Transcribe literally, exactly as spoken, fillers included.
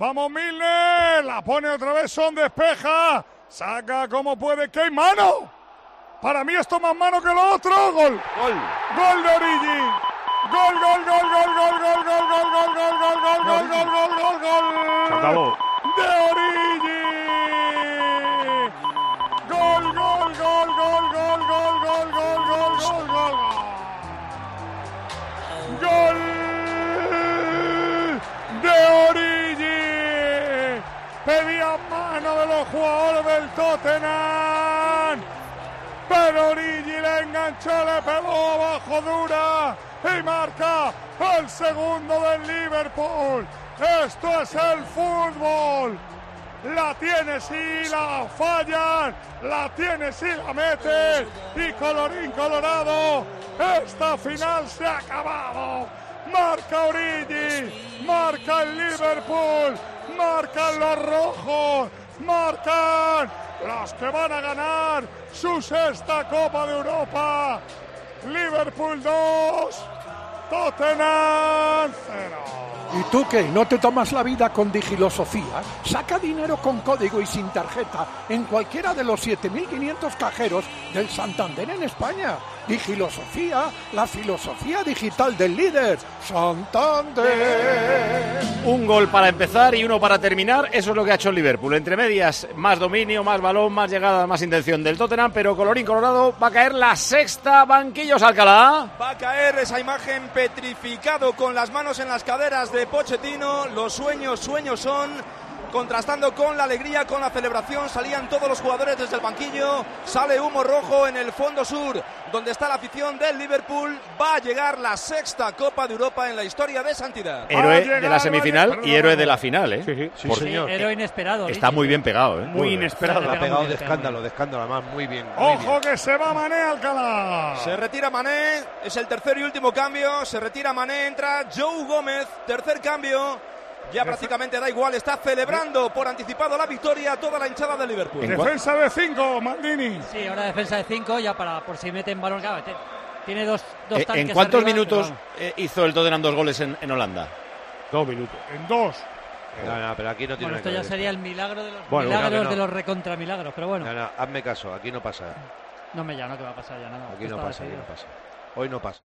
Vamos Milner, la pone otra vez, Son despeja, saca como puede, ¡qué mano! Para mí esto más mano que lo otro, gol. Gol. Gol de Origi. Gol, gol, gol, gol, gol, gol, gol, gol, gol, gol, gol, gol, gol, gol, gol, gol, gol. Se acabó. De Origi. Gol, gol, gol, gol, gol, gol, gol, gol, gol, gol, gol. Gol de Origi. Pedía mano de los jugadores del Tottenham. Pero Origi le enganchó, le pegó abajo dura y marca el segundo del Liverpool. Esto es el fútbol. La tiene si la fallan, la tiene si la mete y colorín colorado, esta final se ha acabado. Marca Origi, marca el Liverpool, marcan los rojos, marcan los que van a ganar su sexta Copa de Europa. Liverpool dos, Tottenham cero. ¿Y tú qué? ¿No te tomas la vida con Digilosofía? Saca dinero con código y sin tarjeta en cualquiera de los siete mil quinientos cajeros del Santander en España. Digilosofía, la filosofía digital del líder. Santander. Un gol para empezar y uno para terminar. Eso es lo que ha hecho el Liverpool. Entre medias, más dominio, más balón, más llegada, más intención del Tottenham. Pero colorín colorado, va a caer la sexta. Banquillos, Alcalá. Va a caer esa imagen petrificado con las manos en las caderas de Pochettino. Los sueños, sueños son. Contrastando con la alegría, con la celebración, salían todos los jugadores desde el banquillo. Sale humo rojo en el fondo sur, donde está la afición del Liverpool. Va a llegar la sexta Copa de Europa en la historia de Santidad. Héroe de la semifinal y héroe de la final, ¿eh? Sí, sí, sí, Por- señor. Héroe inesperado. Está muy bien pegado, ¿eh? Muy inesperado. Le Lo ha ha pegado pegado muy de bien, escándalo, de escándalo, además, muy bien. Muy Ojo bien. que se va Mané, Alcalá. Se retira Mané, es el tercer y último cambio. Se retira Mané, entra Joe Gómez, tercer cambio. Ya prácticamente da igual, está celebrando por anticipado la victoria toda la hinchada del Liverpool. En cua- Defensa de cinco, Maldini. Sí, ahora defensa de cinco, ya para por si meten balón. Claro, te- tiene dos, dos Eh, tanques ¿En cuántos arriba, minutos pero eh, hizo el Tottenham dos goles en, en Holanda? Dos minutos. En dos. No, no, pero aquí no tiene bueno, esto nada ya que ver sería el milagro de los Bueno, milagros claro que no. de los recontramilagros, pero bueno, No, no, hazme caso, aquí no pasa. no me llama, no te va a pasar ya nada. Aquí Esto no está pasa, aquí decidido. no pasa. Hoy no pasa.